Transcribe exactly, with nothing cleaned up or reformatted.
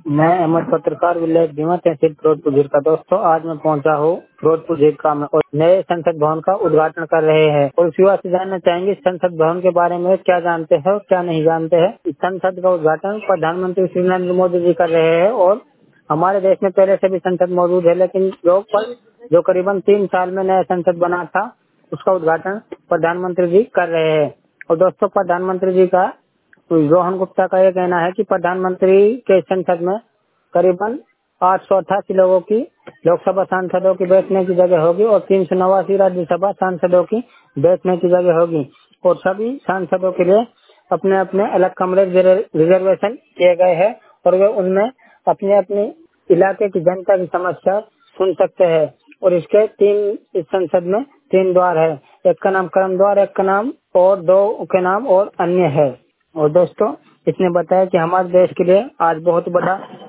मैं अहमद पत्रकार विलेज दीवा तहसील फिरोजपुर झीर का। दोस्तों, आज मैं पहुंचा हूँ फिरोजपुर झीर का में और नए संसद भवन का उद्घाटन कर रहे हैं और इस युवा से जानना चाहेंगे संसद भवन के बारे में क्या जानते हैं और क्या नहीं जानते हैं। इस संसद का उद्घाटन प्रधानमंत्री श्री नरेंद्र मोदी जी कर रहे हैं और हमारे देश में पहले से भी संसद मौजूद है, लेकिन जो पर जो करीबन तीन साल में नया संसद बना था उसका उद्घाटन प्रधानमंत्री जी कर रहे हैं। और दोस्तों, प्रधानमंत्री जी का रोहन गुप्ता का यह कहना है कि प्रधानमंत्री के संसद में करीबन आठ सौ अट्ठासी लोगों की लोकसभा सांसदों की बैठने की जगह होगी और तीन सौ नवासी राज्यसभा सांसदों की बैठने की जगह होगी और सभी सांसदों के लिए अपने अपने अलग कमरे रिजर्वेशन किए गए हैं और वे उनमें अपने अपने इलाके की जनता की समस्या सुन सकते हैं। और इसके तीन इस संसद में तीन द्वार है, एक का नाम कर्म द्वार, एक का नाम और दो के नाम और अन्य है। और दोस्तों, इसने बताया कि हमारे देश के लिए आज बहुत बड़ा